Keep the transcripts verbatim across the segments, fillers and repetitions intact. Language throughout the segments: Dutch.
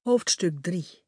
Hoofdstuk drie.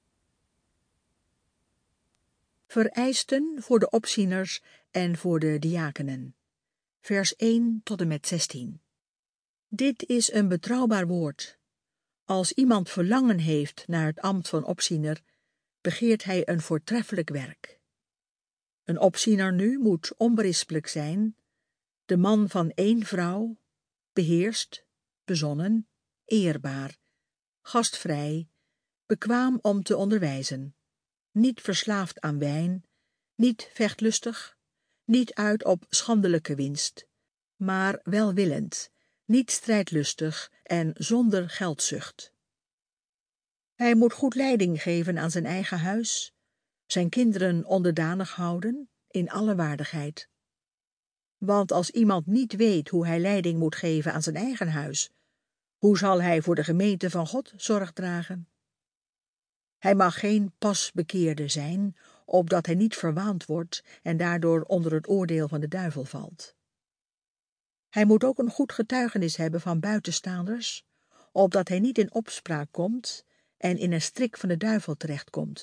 Vereisten voor de opzieners en voor de diakenen. Vers één tot en met zestien. Dit is een betrouwbaar woord. Als iemand verlangen heeft naar het ambt van opziener, begeert hij een voortreffelijk werk. Een opziener nu moet onberispelijk zijn, de man van één vrouw, beheerst, bezonnen, eerbaar, gastvrij, bekwaam om te onderwijzen, niet verslaafd aan wijn, niet vechtlustig, niet uit op schandelijke winst, maar welwillend, niet strijdlustig en zonder geldzucht. Hij moet goed leiding geven aan zijn eigen huis, zijn kinderen onderdanig houden, in alle waardigheid. Want als iemand niet weet hoe hij leiding moet geven aan zijn eigen huis, hoe zal hij voor de gemeente van God zorg dragen? Hij mag geen pasbekeerde zijn, opdat hij niet verwaand wordt en daardoor onder het oordeel van de duivel valt. Hij moet ook een goed getuigenis hebben van buitenstaanders, opdat hij niet in opspraak komt en in een strik van de duivel terechtkomt.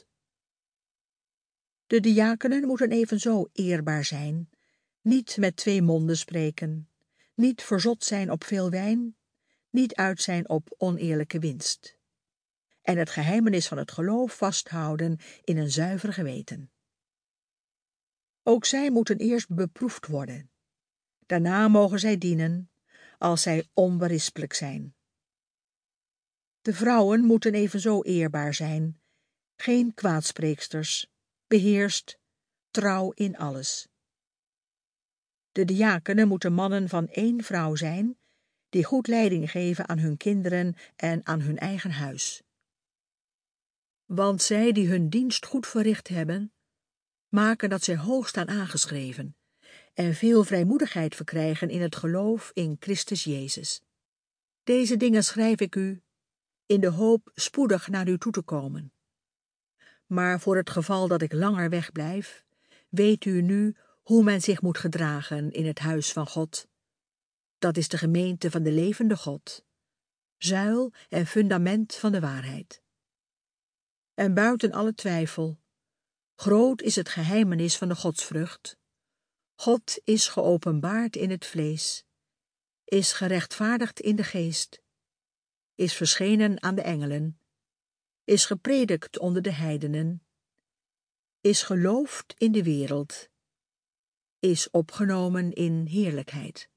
De diakenen moeten evenzo eerbaar zijn, niet met twee monden spreken, niet verzot zijn op veel wijn, niet uit zijn op oneerlijke winst, en het geheimenis van het geloof vasthouden in een zuiver geweten. Ook zij moeten eerst beproefd worden. Daarna mogen zij dienen, als zij onberispelijk zijn. De vrouwen moeten evenzo eerbaar zijn, geen kwaadspreeksters, beheerst, trouw in alles. De diakenen moeten mannen van één vrouw zijn, die goed leiding geven aan hun kinderen en aan hun eigen huis. Want zij die hun dienst goed verricht hebben, maken dat zij hoog staan aangeschreven en veel vrijmoedigheid verkrijgen in het geloof in Christus Jezus. Deze dingen schrijf ik u, in de hoop spoedig naar u toe te komen. Maar voor het geval dat ik langer wegblijf, weet u nu hoe men zich moet gedragen in het huis van God. Dat is de gemeente van de levende God, zuil en fundament van de waarheid. En buiten alle twijfel, groot is het geheimenis van de godsvrucht. God is geopenbaard in het vlees, is gerechtvaardigd in de geest, is verschenen aan de engelen, is gepredikt onder de heidenen, is geloofd in de wereld, is opgenomen in heerlijkheid.